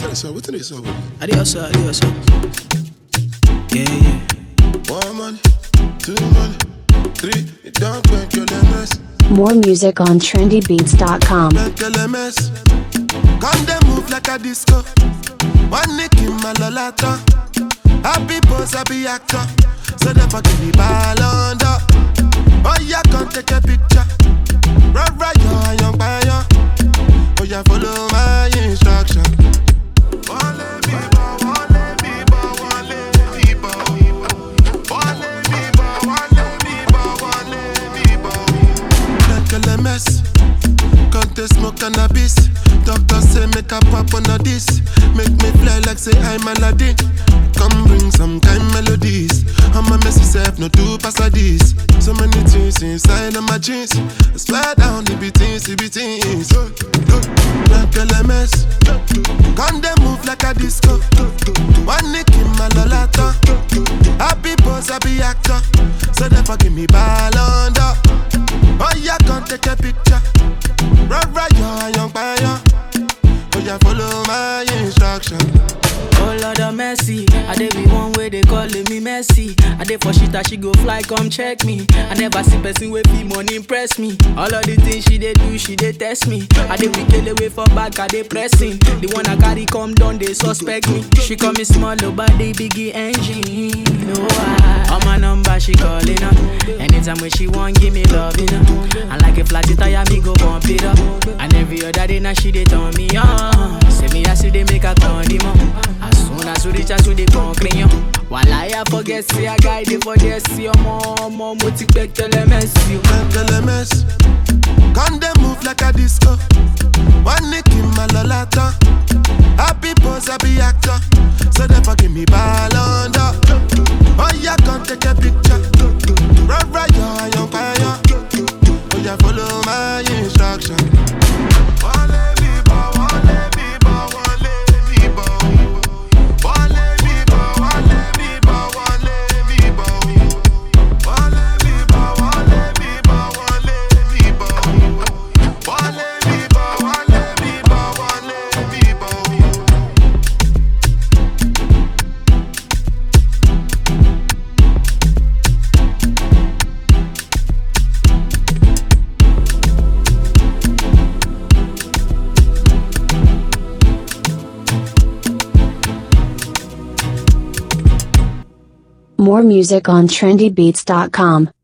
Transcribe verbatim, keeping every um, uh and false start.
is up? What is up? Adios, adios. Yeah, yeah. One money, two money, three. You don't make your lemons. More music on trendy beats dot com. Make your lemons. Come they move like a disco. One nick in my lolata. Happy pose, happy actor. So they forgive me ball under. Oh yeah, come take a picture. Right, right, yo, young buyer. Oh yeah, follow my instruction. Wale bibo, wale bibo, wale bibo. Wale bibo, wale bibo, wale bibo. Like a mess. Can't they smoke cannabis? Doctor say make a pop on a this. Make me fly like say I'm Aladdin. Come bring some kind melodies. I'm a messy self, no two pass like this. So many things inside of my jeans. I swear down the beatings, the beatings. Like a mess. Come they move like a disco. One nick in my lolata. Happy pose, happy actor. So they forgive me ball under. Oh yeah, come take a picture. Right, right, yo, young buyer. Oh yeah, follow my instruction. Oh Lord of mercy, I dey be one way they calling me messy. I dey for shit that she go fly, come check me. I never see person with fee money impress me. All of the things she dey do, she dey test me. I dey we kill away for back, I dey pressing. The one I carry come down, they suspect me. She call me small, but they biggie engine. No, I, on my number she calling up. Anytime when she want, give me love, you know. And like a flat tire, me go bump it up. And every other day now she dey turn me on. Say me I see they make a condiment. As soon as we reach out to the concrete, while I forget, see a guy there for this, see your mom, mom, what you back to the mess, you back to the mess. Can they move like a disco? One nick in my lolata. Happy pose, happy actor. So they forgive me ball under. Oh yeah, come take a picture. Right, right, yo, young fire. Oh yeah, follow my instruction. Wale bibo, wale bibo, wale bibo. Wale bibo, wale bibo, wale bibo. Wale bibo, wale bibo, wale bibo. Wale bibo, wale bibo, wale bibo. More music on trendy beats dot com.